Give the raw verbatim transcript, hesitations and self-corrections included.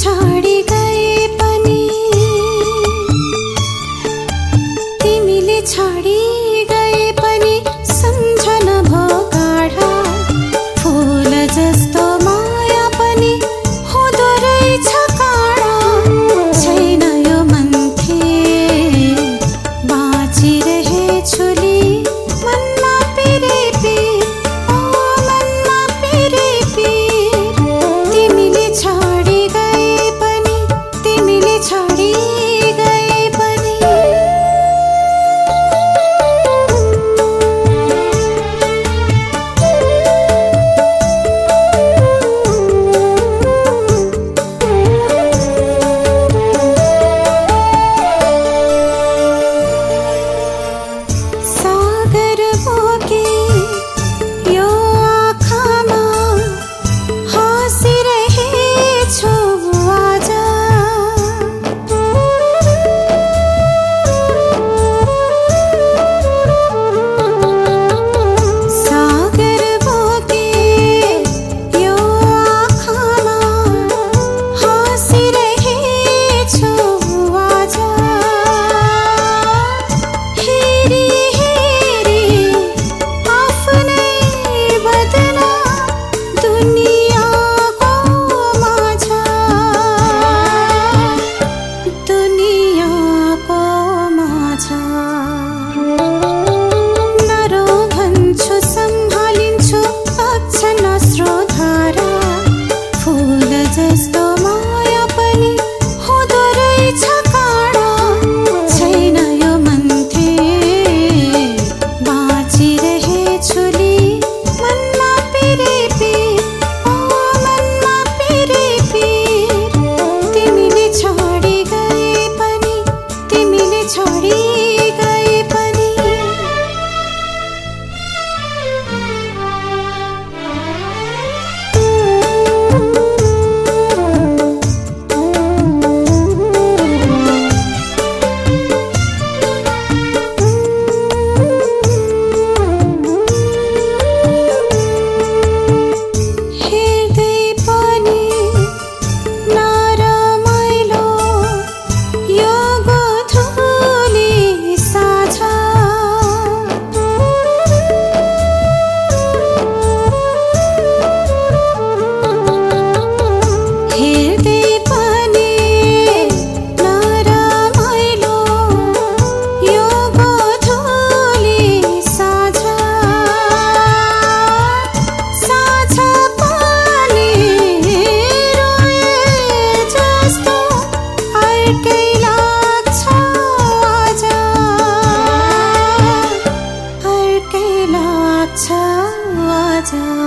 छाडी गए पनि तिमीले छाडी गए पनि सम्झन भो गाढा फूल जस्तो माया पनि हुँदो रहेछ काँडा छैन यो मन्थे बाँचिरहेछु ली मनमा पिरे पिर ओ मनमा पिरे पिर तिमीले छाडी गए पनि तिमीले छाडी गए पनि सागर बोके यो आँखामा हाँसिरहेछु आज सागर बोके यो आँखामा हाँसिरहेछु आज हेरी हेरी आफ्नै बदला दुनियाँको माझ दुनियाँको माझ नरो भन्छु सम्हालिन्छु अक्षण स्रोधारा फूल जस्तो माया पनि हुँदो रहेछ काँडा छैन यो मन्थे बाँचिरहेछु ली मनमा पिरे पिर ओ मनमा पिरे पिर तिमीले छाडी गए पनि तिमीले छाडी गए पनि हेर्दै पनि नरमाइलो यो गोधुली साँझ हेर्दै पनि नरमाइलो यो गोधुली साँझ साँझ पनि रोए जस्तो अर्कै लाग्छ आज अर्कै लाग्छ आज